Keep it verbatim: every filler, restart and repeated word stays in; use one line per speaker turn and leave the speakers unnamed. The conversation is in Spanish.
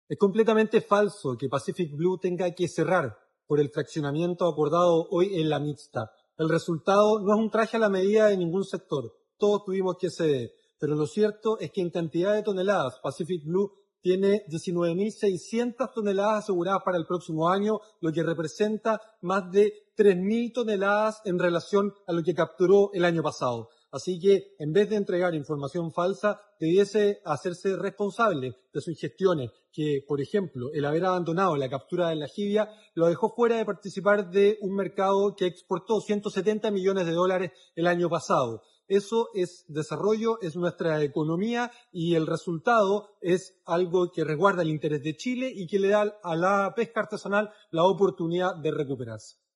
Es completamente falso que Pacific Blue tenga que cerrar por el fraccionamiento acordado hoy en la mixta. El resultado no es un traje a la medida de ningún sector. Todos tuvimos que ceder. Pero lo cierto es que en cantidad de toneladas, Pacific Blue tiene diecinueve mil seiscientas toneladas aseguradas para el próximo año, lo que representa más de tres mil toneladas en relación a lo que capturó el año pasado. Así que, en vez de entregar información falsa, debiese hacerse responsable de sus gestiones, que, por ejemplo, el haber abandonado la captura de la jibia lo dejó fuera de participar de un mercado que exportó ciento setenta millones de dólares el año pasado. Eso es desarrollo, es nuestra economía y el resultado es algo que resguarda el interés de Chile y que le da a la pesca artesanal la oportunidad de recuperarse.